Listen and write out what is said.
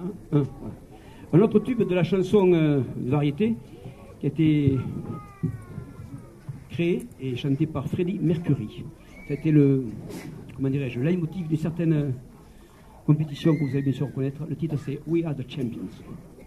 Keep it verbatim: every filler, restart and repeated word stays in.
un, un, voilà. Un autre tube de la chanson euh, de variété qui a été créé et chanté par Freddie Mercury. Ça a été le, comment dirais-je, le leitmotiv de certaines compétitions que vous allez bien sûr reconnaître. Le titre c'est We Are the Champions.